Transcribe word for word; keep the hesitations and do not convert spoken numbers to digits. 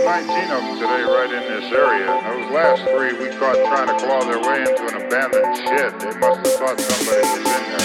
nineteen of them today right in this area. Those last three we caught trying to claw their way into an abandoned shed. They must have thought somebody was in there.